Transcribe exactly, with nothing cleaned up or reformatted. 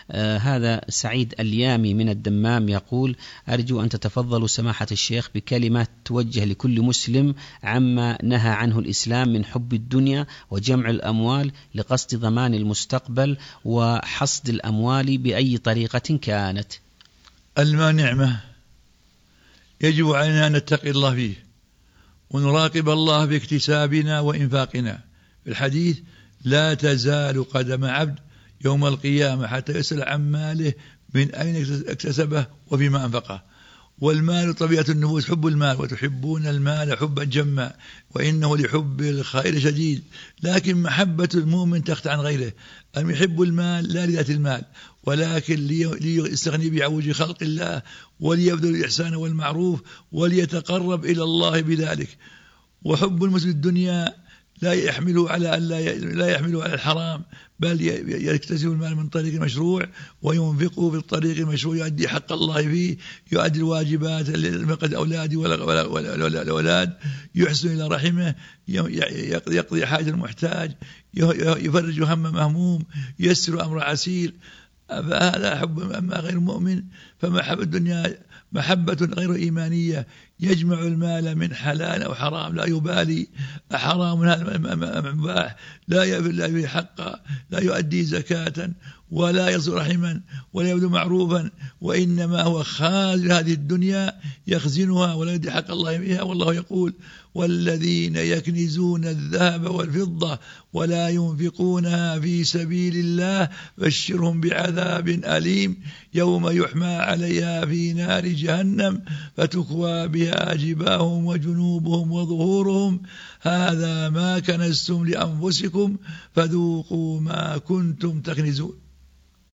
آه هذا سعيد اليامي من الدمام يقول: أرجو أن تتفضلوا سماحة الشيخ بكلمة توجه لكل مسلم عما نهى عنه الإسلام من حب الدنيا وجمع الأموال لقصد ضمان المستقبل وحصد الأموال بأي طريقة كانت. المال نعمة يجب علينا أن نتقي الله فيه ونراقب الله باكتسابنا وإنفاقنا. في الحديث: لا تزال قدم عبد يوم القيامة حتى يسأل عن ماله من أين اكتسبه وفيما أنفقه. والمال طبيعة النفوس حب المال، وتحبون المال حبا جما وإنه لحب الخير شديد، لكن محبة المؤمن تخفى عن غيره. أن يحب المال لا لذات المال ولكن ليستغني به عن وجه خلق الله، وليبذل الإحسان والمعروف وليتقرب إلى الله بذلك. وحب المسلم الدنيا لا يحمله على لا لا يحمله على الحرام، بل يكتسب المال من طريق مشروع وينفقه بالطريق المشروع، يؤدي حق الله فيه، يؤدي الواجبات لقد أولاده والأولاد، يحسن إلى رحمه، يقضي حاجة المحتاج، يفرج هم مهموم، يسر أمر عسير. فهذا حب. أما غير المؤمن فمحبة الدنيا محبة غير إيمانية، يجمع المال من حلال أو حرام، لا يبالي حرام هذا مباح، لا يفعل حقا، لا يؤدي زكاة ولا يصل رحما ولا يبذل معروفا، وإنما هو خازن هذه الدنيا يخزنها ولا يؤدي حق الله فيها. والله يقول: والذين يكنزون الذهب والفضة ولا ينفقونها في سبيل الله بشرهم بعذاب أليم يوم يحمى عليها في نار جهنم فتكوى بها جباههم وجنوبهم وظهورهم هذا ما كنزتم لأنفسكم فذوقوا ما كنتم تكنزون.